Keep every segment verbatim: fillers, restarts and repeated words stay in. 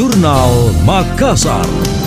Jurnal Makassar.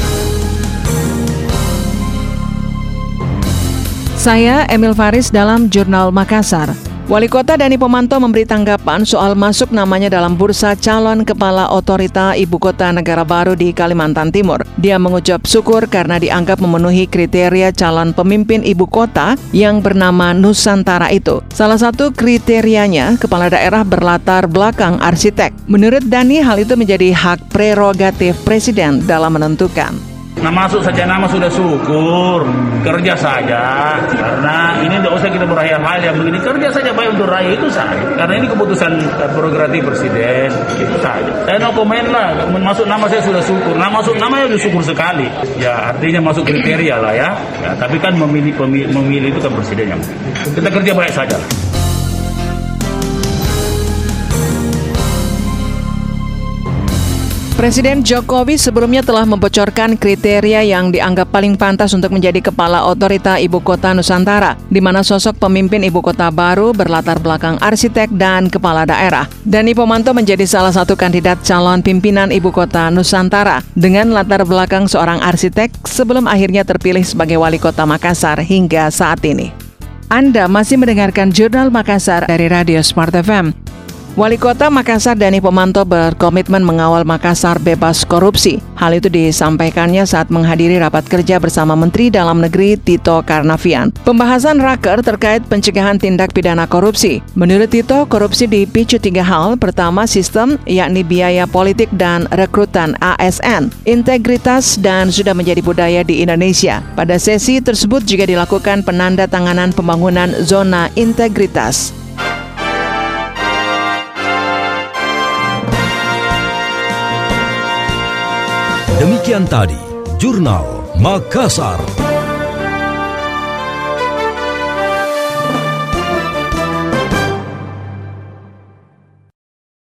Saya Emil Faris dalam Jurnal Makassar. Wali Kota Dani Pomanto memberi tanggapan soal masuk namanya dalam bursa calon kepala otorita ibu kota negara baru di Kalimantan Timur. Dia mengucap syukur karena dianggap memenuhi kriteria calon pemimpin ibu kota yang bernama Nusantara itu. Salah satu kriterianya, kepala daerah berlatar belakang arsitek. Menurut Dani, hal itu menjadi hak prerogatif presiden dalam menentukan. Nah, masuk saja nama sudah syukur, kerja saja, karena ini tidak usah kita berhayal-hayal yang begini, kerja saja baik untuk rakyat itu saja, karena ini keputusan prerogatif presiden, itu saja. Saya no komen lah, masuk nama saya sudah syukur, nah masuk nama ya sudah syukur sekali, ya artinya masuk kriteria lah ya, ya tapi kan memilih, memilih, memilih itu kan presiden yang kita kerja baik saja. Presiden Jokowi sebelumnya telah membocorkan kriteria yang dianggap paling pantas untuk menjadi kepala otorita ibu kota Nusantara, di mana sosok pemimpin ibu kota baru berlatar belakang arsitek dan kepala daerah. Dani Pomanto menjadi salah satu kandidat calon pimpinan ibu kota Nusantara dengan latar belakang seorang arsitek sebelum akhirnya terpilih sebagai wali kota Makassar hingga saat ini. Anda masih mendengarkan Jurnal Makassar dari Radio Smart F M. Wali Kota Makassar Dani Pomanto berkomitmen mengawal Makassar bebas korupsi. Hal itu disampaikannya saat menghadiri rapat kerja bersama Menteri Dalam Negeri Tito Karnavian. Pembahasan raker terkait pencegahan tindak pidana korupsi. Menurut Tito, korupsi dipicu tiga hal. Pertama, sistem, yakni biaya politik dan rekrutan A S N, integritas, dan sudah menjadi budaya di Indonesia. Pada sesi tersebut juga dilakukan penandatanganan pembangunan zona integritas. Demikian tadi Jurnal Makassar.